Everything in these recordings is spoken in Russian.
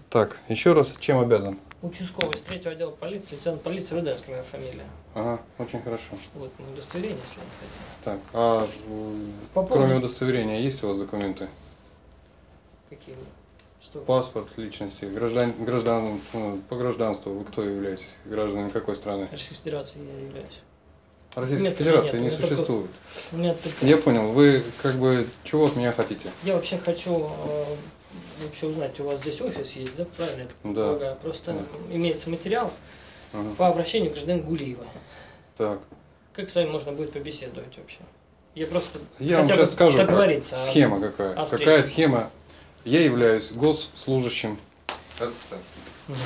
Так, еще раз, чем обязан? Участковый с 3-го отдела полиции, лейтенант полиции Руденский, моя фамилия. Ага, очень хорошо. Вот, на удостоверение, если не хотите. Так, а По поводу- кроме удостоверения есть у вас документы? Какие? Что? Паспорт личности, по гражданству вы кто являетесь? Гражданин какой страны? Российской Федерации я являюсь. Российской Нет, Федерации нет, не у меня только- существует. У меня только... Я понял, вы как бы чего от меня хотите? Я вообще хочу вообще узнать, у вас здесь офис есть, да? Правильно я так Да. полагаю? Просто имеется материал Ага. по обращению к гражданину Гулиева. Так, Как с вами можно будет побеседовать вообще? Я просто я вам хотя бы сейчас скажу, как договориться. схема какая. о Какая встрече. схема? Я являюсь госслужащим СССР. Мгм.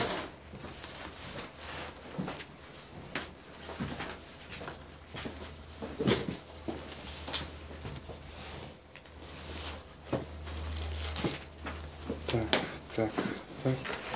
Так, так, так.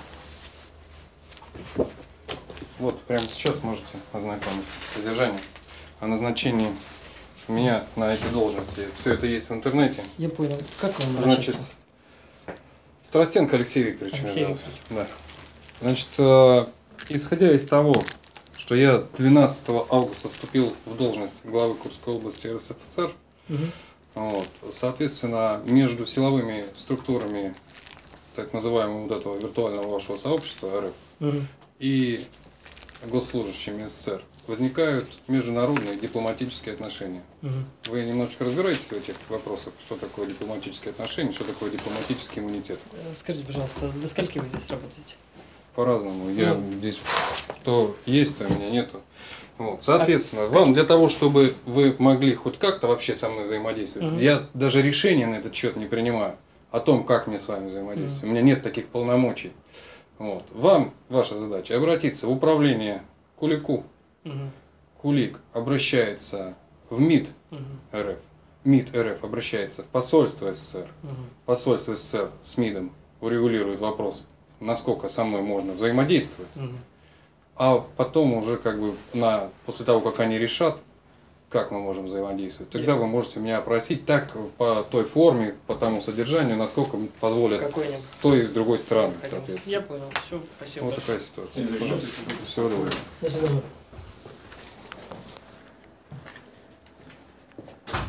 Вот прямо сейчас можете ознакомиться с содержанием. О назначении меня на эти должности. Все это есть в интернете. Я понял. Как вам Значит, обращаться? Страстенко Алексей Викторович. меня Алексей зовут. Викторович. Да. Значит, исходя из того, что я 12 августа вступил в должность главы Курской области РСФСР, Мгм. вот, соответственно, между силовыми структурами так называемого вот этого виртуального вашего сообщества РФ Мгм. и госслужащими СССР возникают международные дипломатические отношения. Мгм. Вы немножечко разбираетесь в этих вопросах, что такое дипломатические отношения, что такое дипломатический иммунитет? Скажите, пожалуйста, до скольки вы здесь работаете? По-разному. Я Ну. здесь то есть, то меня нету. Вот. Соответственно, вам для того, чтобы вы могли хоть как-то вообще со мной взаимодействовать, Мгм. я даже решения на этот счет не принимаю о том, как мне с вами взаимодействовать. У меня нет таких полномочий. Вот. Вам ваша задача обратиться в управление Кулику. Мгм. Кулик обращается в МИД Мгм. РФ. МИД РФ обращается в посольство СССР. Мгм. Посольство СССР с МИДом урегулирует вопрос, насколько со мной можно взаимодействовать. Мгм. А потом уже как бы после того, как они решат, как мы можем взаимодействовать, тогда вы можете меня опросить так по той форме, по тому содержанию, насколько позволят Какой-нибудь. с той и с другой стороны, Я соответственно. понял. Все, спасибо. Вот такая ситуация. Всего доброго. До свидания.